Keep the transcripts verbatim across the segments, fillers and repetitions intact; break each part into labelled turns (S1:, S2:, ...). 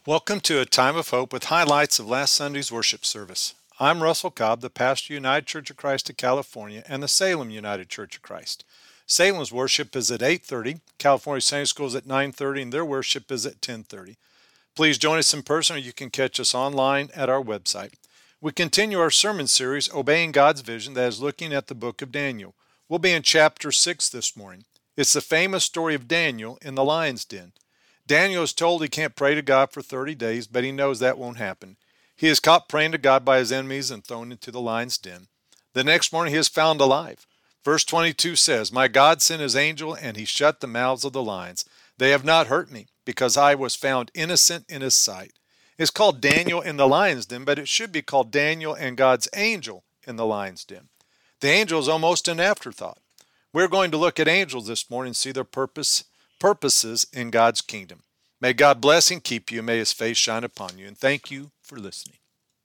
S1: Welcome to A Time of Hope with highlights of last Sunday's worship service. I'm Russell Cobb, the pastor of United Church of Christ of California and the Salem United Church of Christ. Salem's worship is at eight thirty, California Sunday School is at nine thirty, and their worship is at ten thirty. Please join us in person, or you can catch us online at our website. We continue our sermon series, Obeying God's Vision, that is looking at the book of Daniel. We'll be in chapter six this morning. It's the famous story of Daniel in the lion's den. Daniel is told he can't pray to God for thirty days, but he knows that won't happen. He is caught praying to God by his enemies and thrown into the lion's den. The next morning he is found alive. Verse twenty-two says, "My God sent his angel, and he shut the mouths of the lions. They have not hurt me, because I was found innocent in his sight." It's called Daniel in the lion's den, but it should be called Daniel and God's angel in the lion's den. The angel is almost an afterthought. We're going to look at angels this morning and see their purpose purposes in God's kingdom. May God bless and keep you. May his face shine upon you. And thank you for listening.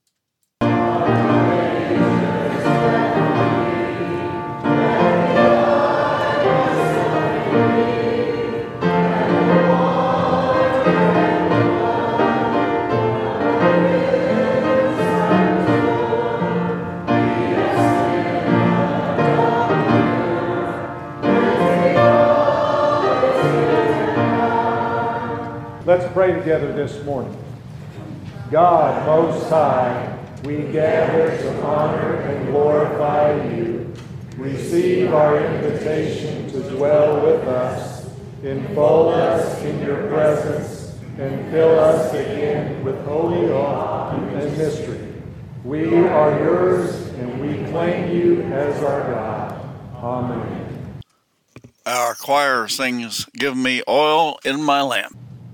S2: Let's pray together this morning. God Most High, we gather to honor and glorify you. Receive our invitation to dwell with us. Enfold us in your presence and fill us again with holy awe and mystery. We are yours and we claim you as our God. Amen.
S3: Our choir sings, "Give me oil in my lamp."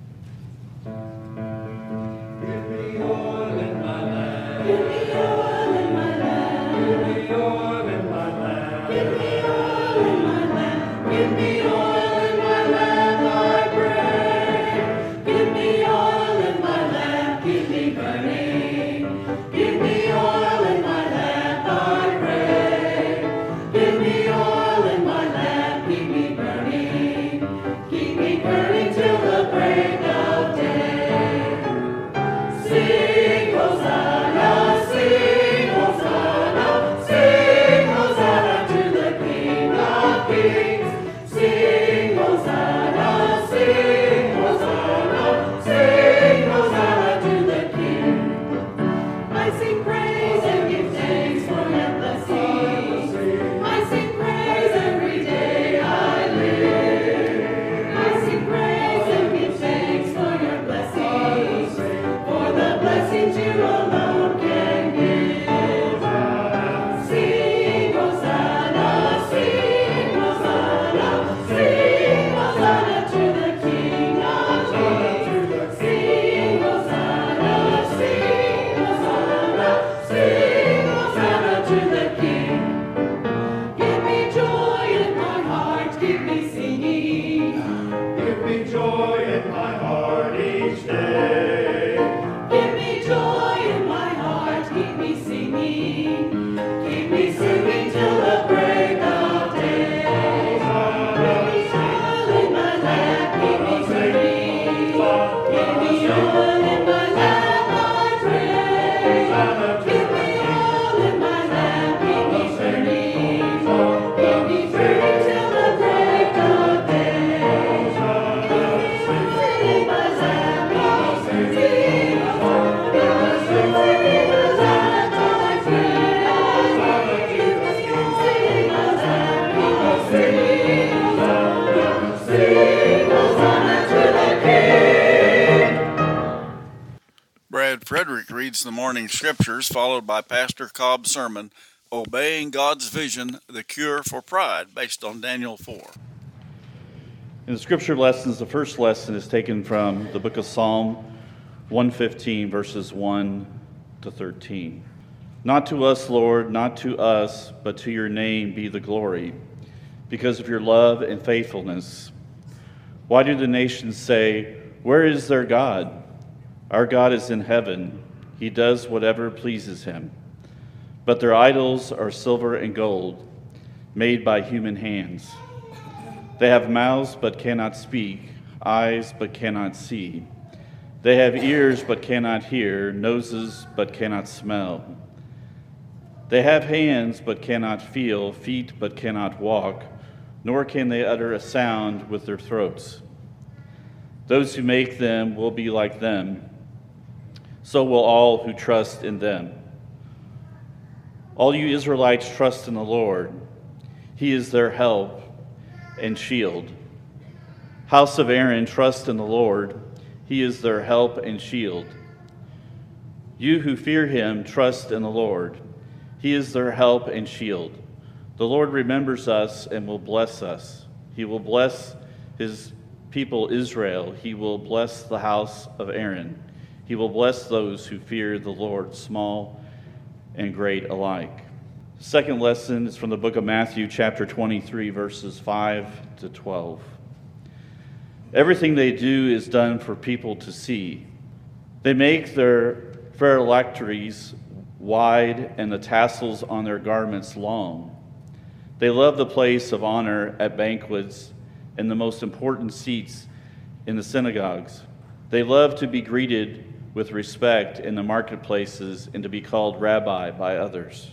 S3: Frederick reads the morning scriptures, followed by Pastor Cobb's sermon, Obeying God's Vision, the Cure for Pride, based on Daniel four.
S4: In the scripture lessons, the first lesson is taken from the book of Psalm one fifteen, verses one to thirteen. Not to us, Lord, not to us, but to your name be the glory, because of your love and faithfulness. Why do the nations say, where is their God? Our God is in heaven. He does whatever pleases him. But their idols are silver and gold, made by human hands. They have mouths but cannot speak, eyes but cannot see. They have ears but cannot hear, noses but cannot smell. They have hands but cannot feel, feet but cannot walk, nor can they utter a sound with their throats. Those who make them will be like them, so will all who trust in them. All you Israelites trust in the Lord. He is their help and shield. House of Aaron, trust in the Lord. He is their help and shield. You who fear him, trust in the Lord. He is their help and shield. The Lord remembers us and will bless us. He will bless his people Israel. He will bless the house of Aaron. He will bless those who fear the Lord, small and great alike. The second lesson is from the book of Matthew, chapter twenty-three, verses five to twelve. Everything they do is done for people to see. They make their phylacteries wide and the tassels on their garments long. They love the place of honor at banquets and the most important seats in the synagogues. They love to be greeted with respect in the marketplaces and to be called rabbi by others.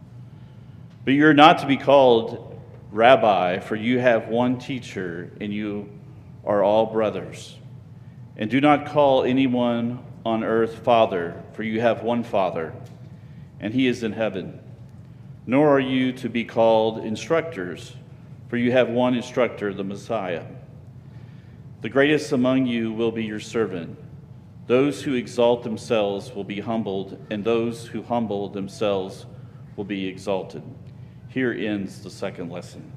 S4: But you're not to be called rabbi, for you have one teacher and you are all brothers. And do not call anyone on earth Father, for you have one Father, and he is in heaven. Nor are you to be called instructors, for you have one instructor, the Messiah. The greatest among you will be your servant. Those who exalt themselves will be humbled, and those who humble themselves will be exalted. Here ends the second lesson.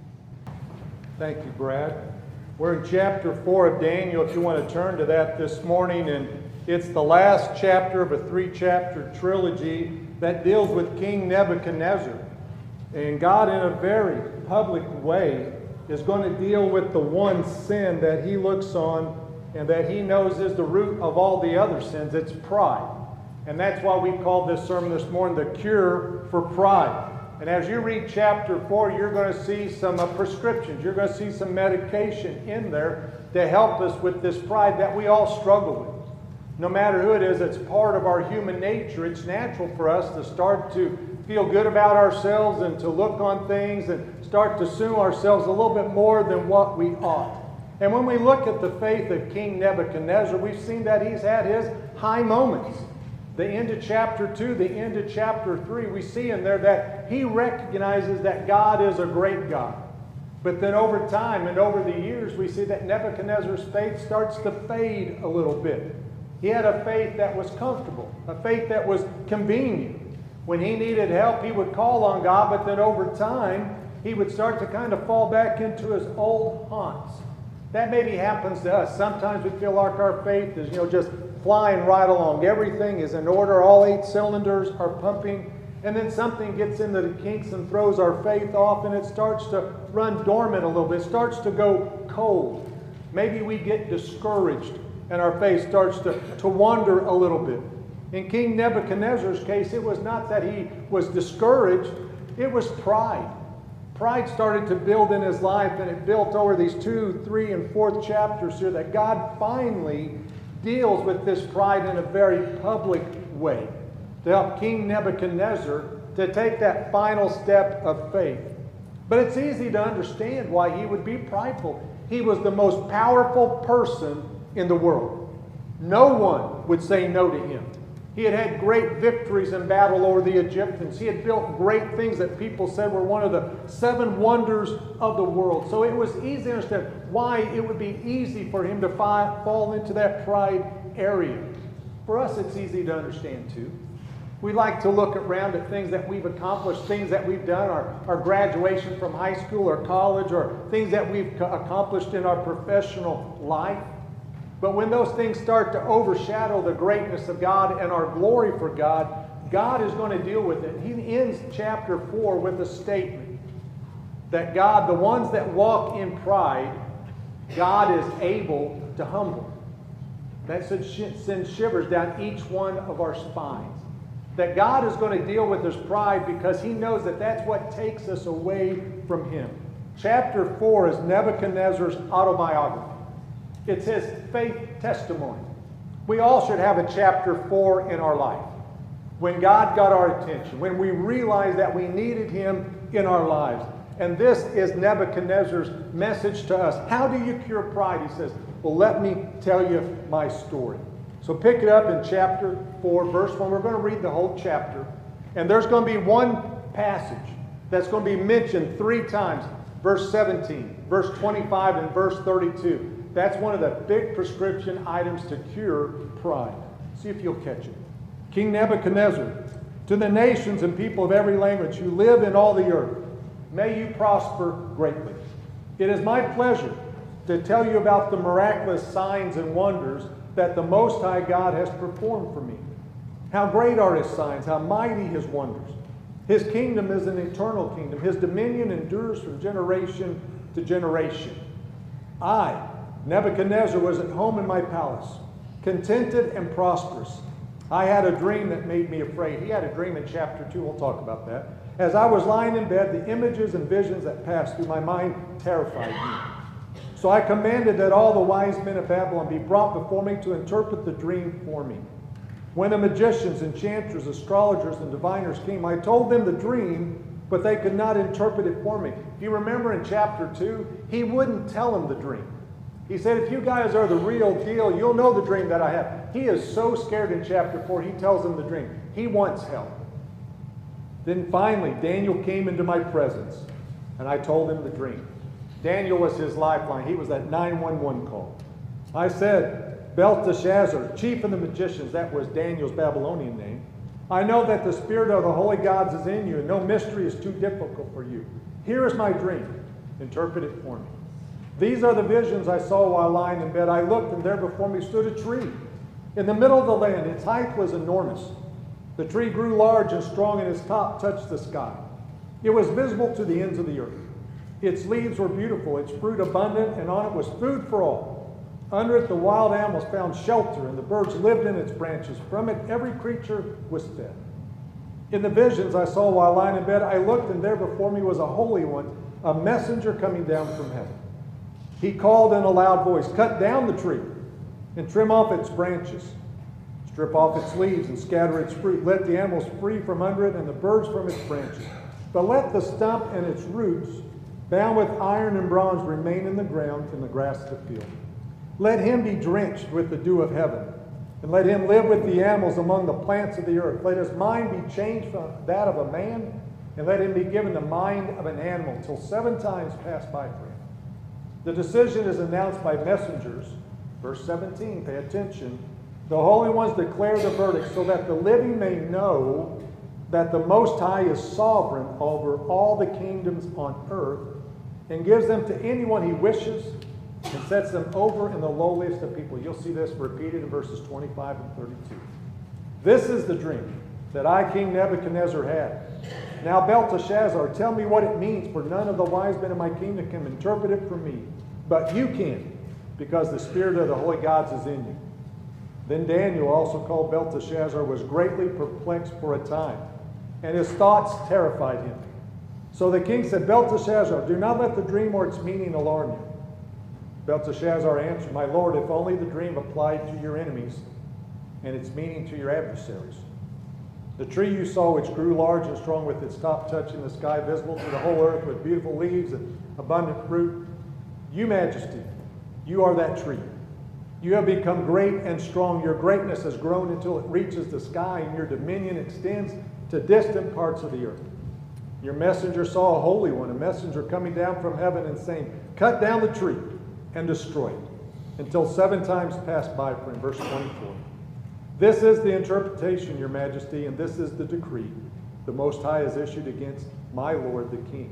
S2: Thank you, Brad. We're in chapter four of Daniel, if you want to turn to that this morning, and it's the last chapter of a three-chapter trilogy that deals with King Nebuchadnezzar. And God, in a very public way, is going to deal with the one sin that he looks on and that he knows is the root of all the other sins. It's pride. And that's why we called this sermon this morning, The Cure for Pride. And as you read chapter four, you're going to see some uh, prescriptions. You're going to see some medication in there to help us with this pride that we all struggle with. No matter who it is, it's part of our human nature. It's natural for us to start to feel good about ourselves and to look on things and start to assume ourselves a little bit more than what we ought. And when we look at the faith of King Nebuchadnezzar, we've seen that he's had his high moments. The end of chapter two, the end of chapter three, we see in there that he recognizes that God is a great God. But then over time and over the years, we see that Nebuchadnezzar's faith starts to fade a little bit. He had a faith that was comfortable, a faith that was convenient. When he needed help, he would call on God, but then over time, he would start to kind of fall back into his old haunts. That maybe happens to us. Sometimes we feel like our faith is, you know, just flying right along. Everything is in order. All eight cylinders are pumping. And then something gets into the kinks and throws our faith off, and it starts to run dormant a little bit. It starts to go cold. Maybe we get discouraged, and our faith starts to, to wander a little bit. In King Nebuchadnezzar's case, it was not that he was discouraged. It was pride. Pride started to build in his life, and it built over these two, three, and fourth chapters here that God finally deals with this pride in a very public way to help King Nebuchadnezzar to take that final step of faith. But it's easy to understand why he would be prideful. He was the most powerful person in the world. No one would say no to him. He had had great victories in battle over the Egyptians. He had built great things that people said were one of the seven wonders of the world. So it was easy to understand why it would be easy for him to fi- fall into that pride area. For us, it's easy to understand too. We like to look around at things that we've accomplished, things that we've done, our, our graduation from high school or college, or things that we've co- accomplished in our professional life. But when those things start to overshadow the greatness of God and our glory for God, God is going to deal with it. He ends chapter four with a statement that God, the ones that walk in pride, God is able to humble. That sends shivers down each one of our spines. That God is going to deal with this pride because he knows that that's what takes us away from him. Chapter four is Nebuchadnezzar's autobiography. It's his faith testimony. We all should have a chapter four in our life. When God got our attention, when we realized that we needed Him in our lives. And this is Nebuchadnezzar's message to us. How do you cure pride? He says, well, let me tell you my story. So pick it up in chapter four, verse one. We're going to read the whole chapter. And there's going to be one passage that's going to be mentioned three times. Verse seventeen, verse twenty-five, and verse thirty-two. That's one of the big prescription items to cure pride. See if you'll catch it. King Nebuchadnezzar, to the nations and people of every language who live in all the earth, may you prosper greatly. It is my pleasure to tell you about the miraculous signs and wonders that the Most High God has performed for me. How great are His signs, how mighty His wonders. His kingdom is an eternal kingdom. His dominion endures from generation to generation. I, Nebuchadnezzar, was at home in my palace, contented and prosperous. I had a dream that made me afraid. He had a dream in chapter two. We'll talk about that. As I was lying in bed, the images and visions that passed through my mind terrified me. So I commanded that all the wise men of Babylon be brought before me to interpret the dream for me. When the magicians, enchanters, astrologers, and diviners came, I told them the dream, but they could not interpret it for me. If you remember in chapter two, he wouldn't tell them the dream. He said, if you guys are the real deal, you'll know the dream that I have. He is so scared in chapter four, he tells them the dream. He wants help. Then finally, Daniel came into my presence, and I told him the dream. Daniel was his lifeline. He was that nine one one call. I said, Belteshazzar, chief of the magicians, that was Daniel's Babylonian name, I know that the spirit of the holy gods is in you, and no mystery is too difficult for you. Here is my dream. Interpret it for me. These are the visions I saw while lying in bed. I looked, and there before me stood a tree in the middle of the land. Its height was enormous. The tree grew large and strong, and its top touched the sky. It was visible to the ends of the earth. Its leaves were beautiful, its fruit abundant, and on it was food for all. Under it the wild animals found shelter, and the birds lived in its branches. From it every creature was fed. In the visions I saw while lying in bed, I looked, and there before me was a holy one, a messenger coming down from heaven. He called in a loud voice, cut down the tree and trim off its branches. Strip off its leaves and scatter its fruit. Let the animals free from under it and the birds from its branches. But let the stump and its roots, bound with iron and bronze, remain in the ground in the grass of the field. Let him be drenched with the dew of heaven, and let him live with the animals among the plants of the earth. Let his mind be changed from that of a man, and let him be given the mind of an animal, till seven times pass by for him. The decision is announced by messengers. Verse seventeen, pay attention. The holy ones declare the verdict, so that the living may know that the Most High is sovereign over all the kingdoms on earth, and gives them to anyone he wishes, and sets them over in the lowliest of people. You'll see this repeated in verses twenty-five and thirty-two. This is the dream that I, King Nebuchadnezzar, had. Now, Belteshazzar, tell me what it means, for none of the wise men of my kingdom can interpret it for me. But you can, because the spirit of the holy gods is in you. Then Daniel, also called Belteshazzar, was greatly perplexed for a time, and his thoughts terrified him. So the king said, Belteshazzar, do not let the dream or its meaning alarm you. Belteshazzar answered, my lord, if only the dream applied to your enemies and its meaning to your adversaries. The tree you saw, which grew large and strong with its top touching the sky, visible to the whole earth with beautiful leaves and abundant fruit, you, majesty, you are that tree. You have become great and strong. Your greatness has grown until it reaches the sky, and your dominion extends to distant parts of the earth. Your messenger saw a holy one, a messenger coming down from heaven and saying, cut down the tree and destroy it, until seven times pass by for him. Verse twenty-four. This is the interpretation, your majesty, and this is the decree the Most High has issued against my lord the king.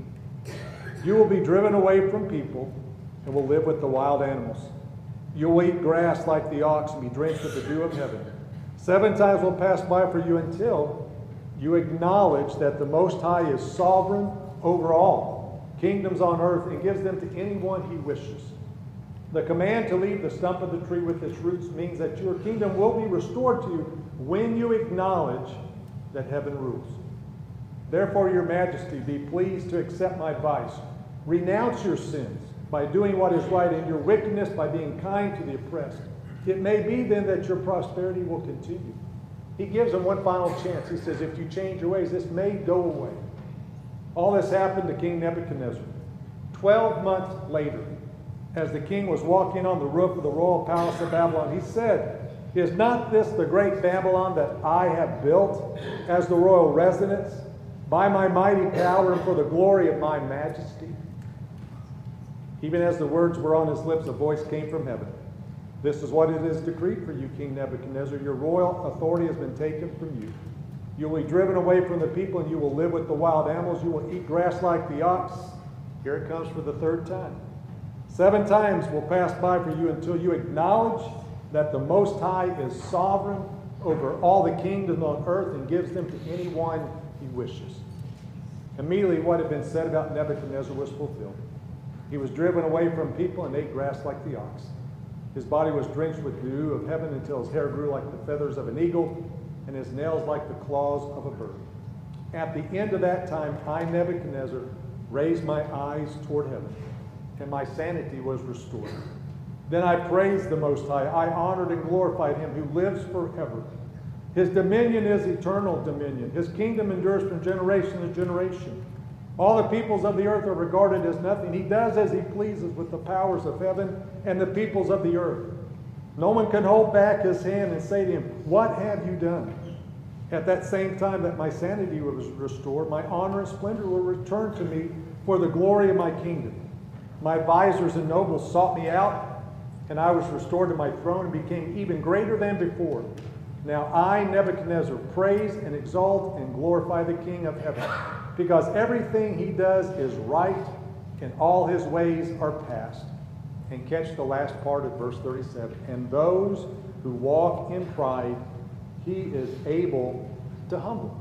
S2: You will be driven away from people and will live with the wild animals. You will eat grass like the ox and be drenched with the dew of heaven. Seven times will pass by for you until you acknowledge that the Most High is sovereign over all kingdoms on earth and gives them to anyone he wishes. The command to leave the stump of the tree with its roots means that your kingdom will be restored to you when you acknowledge that heaven rules. Therefore, your majesty, be pleased to accept my advice. Renounce your sins by doing what is right, and your wickedness by being kind to the oppressed. It may be then that your prosperity will continue. He gives them one final chance. He says, if you change your ways, this may go away. All this happened to King Nebuchadnezzar. Twelve months later, as the king was walking on the roof of the royal palace of Babylon, he said, is not this the great Babylon that I have built as the royal residence by my mighty power and for the glory of my majesty? Even as the words were on his lips, a voice came from heaven. This is what it is decreed for you, King Nebuchadnezzar. Your royal authority has been taken from you. You will be driven away from the people, and you will live with the wild animals. You will eat grass like the ox. Here it comes for the third time. Seven times will pass by for you until you acknowledge that the Most High is sovereign over all the kingdoms on earth and gives them to anyone he wishes. Immediately what had been said about Nebuchadnezzar was fulfilled. He was driven away from people and ate grass like the ox. His body was drenched with dew of heaven until his hair grew like the feathers of an eagle and his nails like the claws of a bird. At the end of that time, I, Nebuchadnezzar, raised my eyes toward heaven, and my sanity was restored. Then I praised the Most High. I honored and glorified him who lives forever. His dominion is eternal dominion. His kingdom endures from generation to generation. All the peoples of the earth are regarded as nothing. He does as he pleases with the powers of heaven and the peoples of the earth. No one can hold back his hand and say to him, what have you done? At that same time that my sanity was restored, my honor and splendor were returned to me for the glory of my kingdom. My advisors and nobles sought me out, and I was restored to my throne and became even greater than before. Now I, Nebuchadnezzar, praise and exalt and glorify the King of heaven, because everything he does is right, and all his ways are past. And catch the last part of verse thirty-seven. And those who walk in pride, he is able to humble.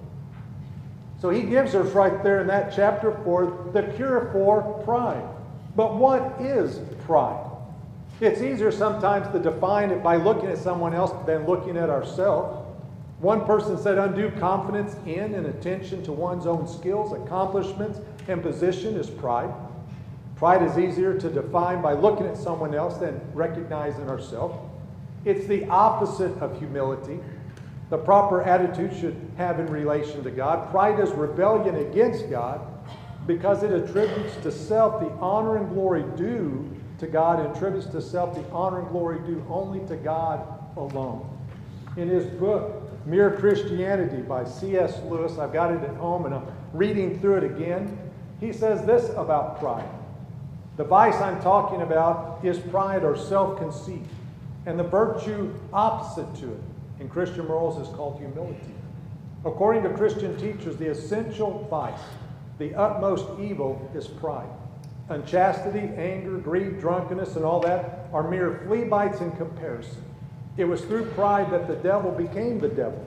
S2: So he gives us right there in that chapter for the cure for pride. But what is pride? It's easier sometimes to define it by looking at someone else than looking at ourselves. One person said undue confidence in and attention to one's own skills, accomplishments, and position is pride. Pride is easier to define by looking at someone else than recognizing ourselves. It's the opposite of humility. The proper attitude should have in relation to God. Pride is rebellion against God because it attributes to self the honor and glory due to God and attributes to self the honor and glory due only to God alone. In his book, Mere Christianity by C S Lewis, I've got it at home and I'm reading through it again, he says this about pride. The vice I'm talking about is pride or self-conceit, and the virtue opposite to it in Christian morals is called humility. According to Christian teachers, the essential vice, the utmost evil, is pride. Unchastity, anger, greed, drunkenness, and all that are mere flea bites in comparison. It was through pride that the devil became the devil.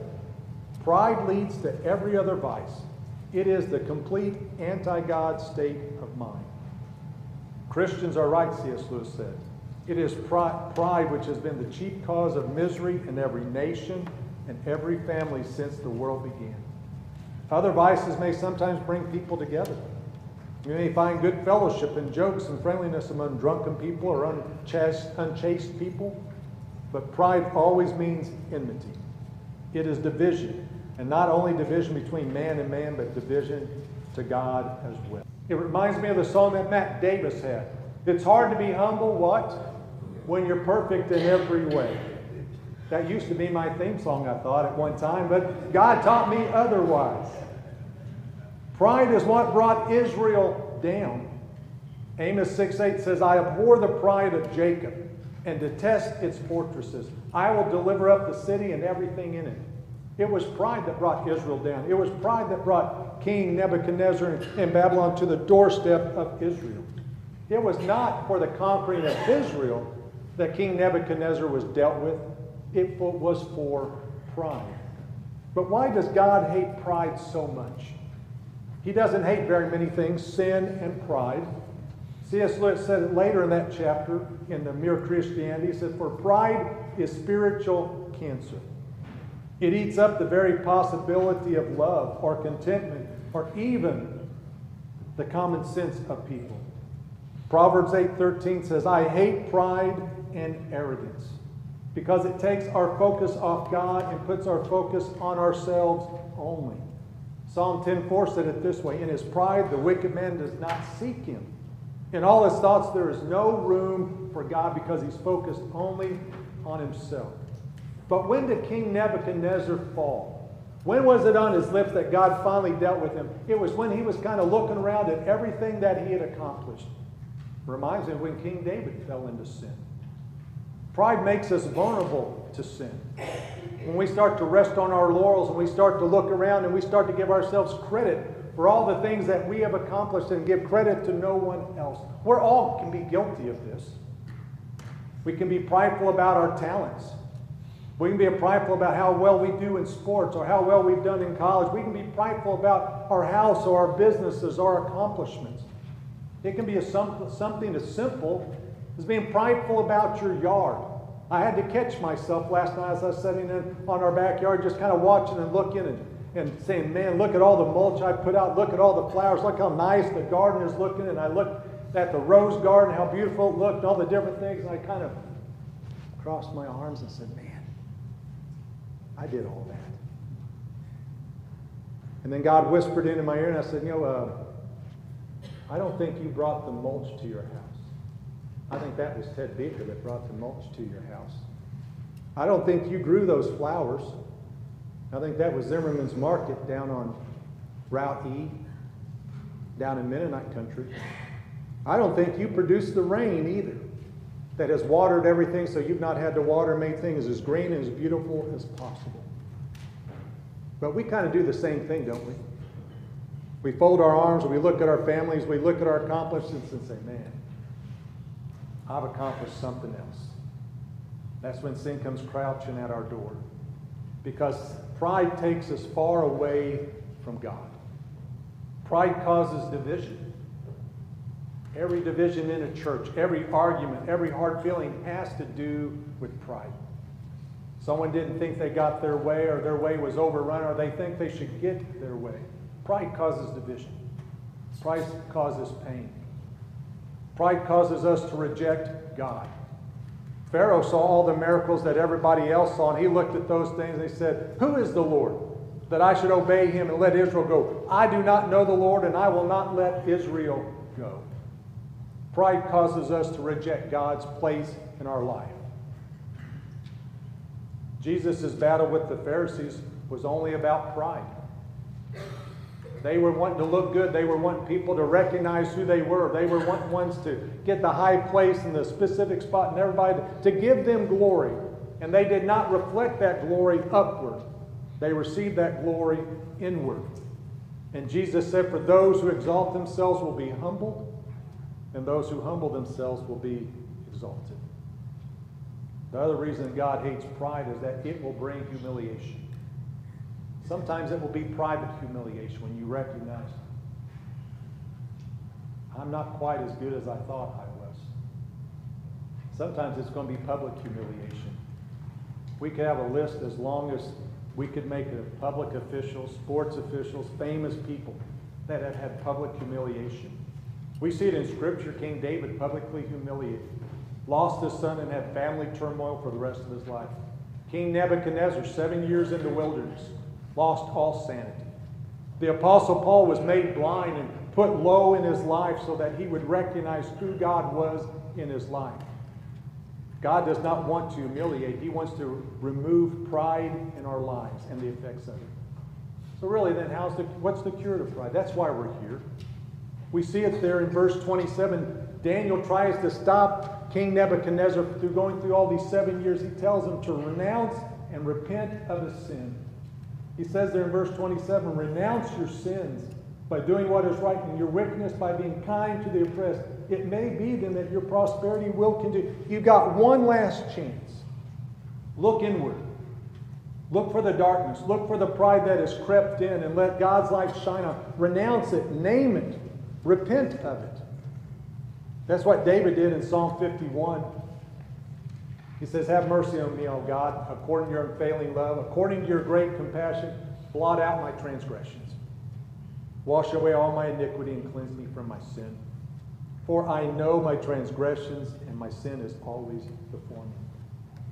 S2: Pride leads to every other vice. It is the complete anti-God state of mind. Christians are right, C S Lewis said. It is pride which has been the chief cause of misery in every nation and every family since the world began. Other vices may sometimes bring people together. You may find good fellowship and jokes and friendliness among drunken people or unchaste, unchaste people, but pride always means enmity. It is division, and not only division between man and man, but division to God as well. It reminds me of the song that Matt Davis had. It's hard to be humble, what? When you're perfect in every way. That used to be my theme song, I thought, at one time, but God taught me otherwise. Pride is what brought Israel down. Amos six eight says, I abhor the pride of Jacob and detest its fortresses. I will deliver up the city and everything in it. It was pride that brought Israel down. It was pride that brought King Nebuchadnezzar in Babylon to the doorstep of Israel. It was not for the conquering of Israel that King Nebuchadnezzar was dealt with. It was for pride. But why does God hate pride so much? He doesn't hate very many things, sin and pride. C S Lewis said it later in that chapter in the Mere Christianity. He said, for pride is spiritual cancer. It eats up the very possibility of love or contentment or even the common sense of people. Proverbs eight thirteen says, I hate pride and arrogance. because it takes our focus off God and puts our focus on ourselves only. Psalm ten four said it this way, in his pride the wicked man does not seek him. In all his thoughts there is no room for God because he's focused only on himself. But when did King Nebuchadnezzar fall? When was it on his lips that God finally dealt with him? It was when he was kind of looking around at everything that he had accomplished. Reminds me of when King David fell into sin. Pride makes us vulnerable to sin. When we start to rest on our laurels and we start to look around and we start to give ourselves credit for all the things that we have accomplished and give credit to no one else. We all can be guilty of this. We can be prideful about our talents. We can be prideful about how well we do in sports or how well we've done in college. We can be prideful about our house or our businesses, our accomplishments. It can be a, something as simple as being prideful about your yard. I had to catch myself last night as I was sitting in on our backyard, just kind of watching and looking and, and saying, man, look at all the mulch I put out. Look at all the flowers. Look how nice the garden is looking. And I looked at the rose garden, how beautiful it looked, all the different things. And I kind of crossed my arms and said, man, I did all that. And then God whispered into my ear and I said, you know, uh, I don't think you brought the mulch to your house. I think that was Ted Beaker that brought the mulch to your house. I don't think you grew those flowers. I think that was Zimmerman's Market down on Route E, down in Mennonite country. I don't think you produced the rain either that has watered everything so you've not had to water, made things as green and as beautiful as possible. But we kind of do the same thing, don't we? We fold our arms, we look at our families, we look at our accomplishments and say, man, I've accomplished something else. That's when sin comes crouching at our door. Because pride takes us far away from God. Pride causes division. Every division in a church, every argument, every hard feeling has to do with pride. Someone didn't think they got their way, or their way was overrun, or they think they should get their way. Pride causes division. Pride causes pain. Pride causes us to reject God. Pharaoh saw all the miracles that everybody else saw, and he looked at those things and he said, who is the Lord that I should obey him and let Israel go? I do not know the Lord, and I will not let Israel go. Pride causes us to reject God's place in our life. Jesus' battle with the Pharisees was only about pride. They were wanting to look good. They were wanting people to recognize who they were. They were wanting ones to get the high place and the specific spot and everybody to give them glory. And they did not reflect that glory upward. They received that glory inward. And Jesus said, for those who exalt themselves will be humbled, and those who humble themselves will be exalted. The other reason God hates pride is that it will bring humiliation. Sometimes it will be private humiliation when you recognize, I'm not quite as good as I thought I was. Sometimes it's going to be public humiliation. We could have a list as long as we could make it public officials, sports officials, famous people that have had public humiliation. We see it in Scripture. King David publicly humiliated, lost his son and had family turmoil for the rest of his life. King Nebuchadnezzar, seven years in the wilderness, lost all sanity. The Apostle Paul was made blind and put low in his life so that he would recognize who God was in his life. God does not want to humiliate. He wants to remove pride in our lives and the effects of it. So really then, how's the, what's the cure to pride? That's why we're here. We see it there in verse twenty-seven. Daniel tries to stop King Nebuchadnezzar through going through all these seven years. He tells him to renounce and repent of his sin. He says there in verse twenty-seven, renounce your sins by doing what is right and your wickedness by being kind to the oppressed. It may be then that your prosperity will continue. You've got one last chance. Look inward. Look for the darkness. Look for the pride that has crept in and let God's light shine on. Renounce it. Name it. Repent of it. That's what David did in Psalm fifty-one. He says, have mercy on me, O God, according to your unfailing love, according to your great compassion, blot out my transgressions. Wash away all my iniquity and cleanse me from my sin. For I know my transgressions, and my sin is always before me.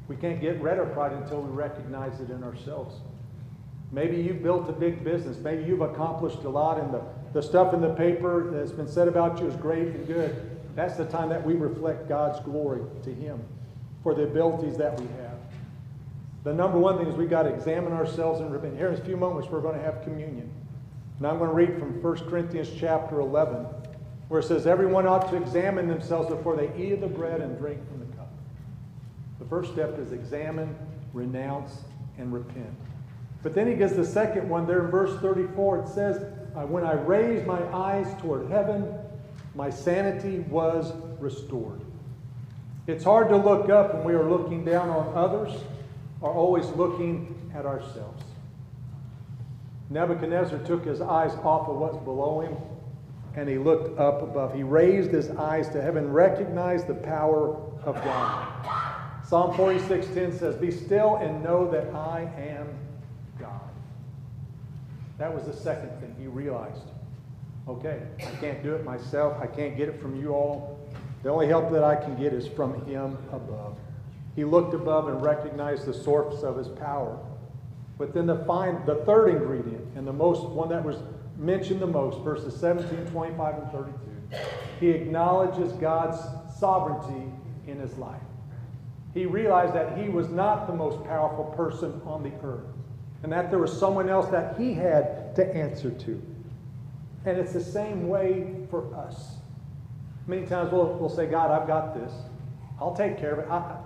S2: We can't get rid of pride until we recognize it in ourselves. Maybe you've built a big business. Maybe you've accomplished a lot, and the, the stuff in the paper that's been said about you is great and good. That's the time that we reflect God's glory to Him for the abilities that we have. The number one thing is we've got to examine ourselves and repent. Here in a few moments we're going to have communion. And I'm going to read from First Corinthians chapter eleven, where it says, everyone ought to examine themselves before they eat of the bread and drink from the cup. The first step is examine, renounce, and repent. But then he gives the second one there in verse thirty-four. It says, when I raised my eyes toward heaven, my sanity was restored. It's hard to look up when we are looking down on others or always looking at ourselves. Nebuchadnezzar took his eyes off of what's below him, and he looked up above. He raised his eyes to heaven, recognized the power of God. Psalm forty-six ten says, be still and know that I am God. That was the second thing he realized. Okay, I can't do it myself. I can't get it from you all. The only help that I can get is from Him above. He looked above and recognized the source of his power. But then the, fine, the third ingredient, and the most one that was mentioned the most, verses seventeen, twenty-five, and thirty-two, he acknowledges God's sovereignty in his life. He realized that he was not the most powerful person on the earth, and that there was someone else that he had to answer to. And it's the same way for us. Many times we'll, we'll say, God, I've got this. I'll take care of it. I,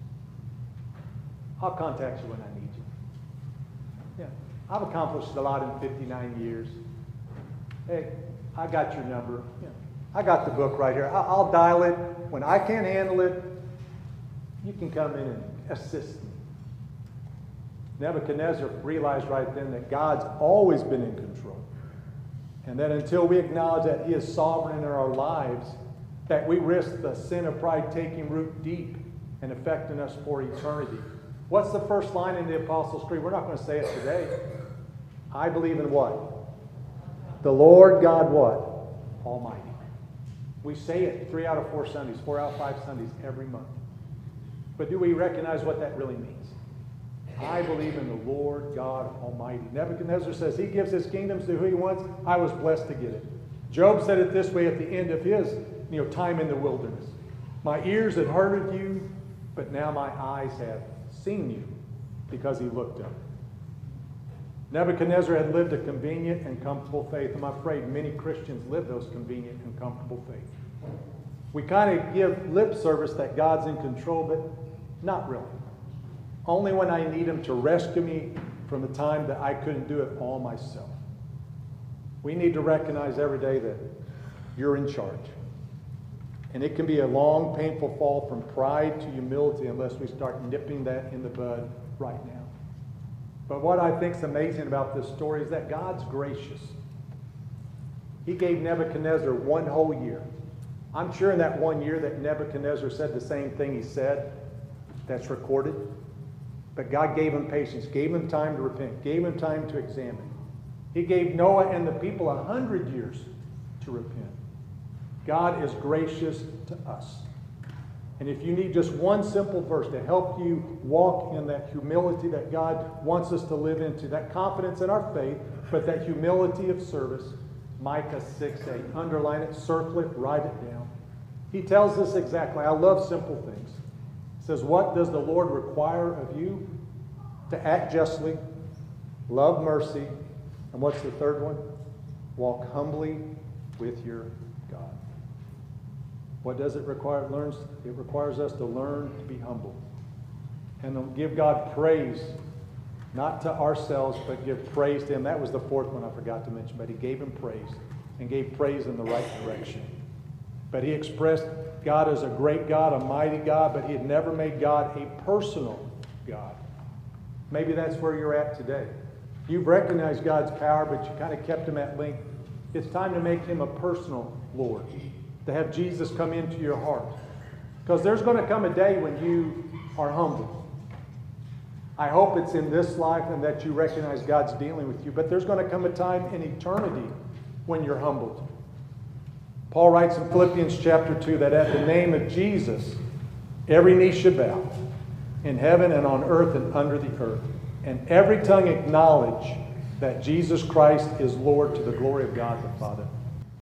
S2: I'll contact you when I need you. Yeah, I've accomplished a lot in fifty-nine years. Hey, I got your number. Yeah, I got the book right here. I'll, I'll dial it. When I can't handle it, you can come in and assist me. Nebuchadnezzar realized right then that God's always been in control. And that until we acknowledge that He is sovereign in our lives, that we risk the sin of pride taking root deep and affecting us for eternity. What's the first line in the Apostles' Creed? We're not going to say it today. I believe in what? The Lord God what? Almighty. We say it three out of four Sundays, four out of five Sundays every month. But do we recognize what that really means? I believe in the Lord God Almighty. Nebuchadnezzar says he gives his kingdoms to who he wants. I was blessed to get it. Job said it this way at the end of his you know, time in the wilderness. My ears had heard of you, but now my eyes have seen you, because he looked up. Nebuchadnezzar had lived a convenient and comfortable faith. I'm afraid many Christians live those convenient and comfortable faith. We kind of give lip service that God's in control, but not really. Only when I need Him to rescue me from the time that I couldn't do it all myself. We need to recognize every day that you're in charge. And it can be a long, painful fall from pride to humility unless we start nipping that in the bud right now. But what I think is amazing about this story is that God's gracious. He gave Nebuchadnezzar one whole year. I'm sure in that one year that Nebuchadnezzar said the same thing he said. That's recorded. But God gave him patience, gave him time to repent, gave him time to examine. He gave Noah and the people a hundred years to repent. God is gracious to us. And if you need just one simple verse to help you walk in that humility that God wants us to live into, that confidence in our faith, but that humility of service, Micah six eight. Underline it, circle it, write it down. He tells us exactly. I love simple things. He says, what does the Lord require of you? To act justly, love mercy, and what's the third one? Walk humbly with your God. What does it require? It, learns, it requires us to learn to be humble and to give God praise, not to ourselves, but give praise to Him. That was the fourth one I forgot to mention, but He gave Him praise and gave praise in the right direction. But He expressed God as a great God, a mighty God, but He had never made God a personal God. Maybe that's where you're at today. You've recognized God's power, but you kind of kept Him at length. It's time to make Him a personal Lord, to have Jesus come into your heart. Because there's going to come a day when you are humble. I hope it's in this life and that you recognize God's dealing with you, but there's going to come a time in eternity when you're humbled. Paul writes in Philippians chapter two that at the name of Jesus, every knee should bow, in heaven and on earth and under the earth, and every tongue acknowledge that Jesus Christ is Lord to the glory of God the Father.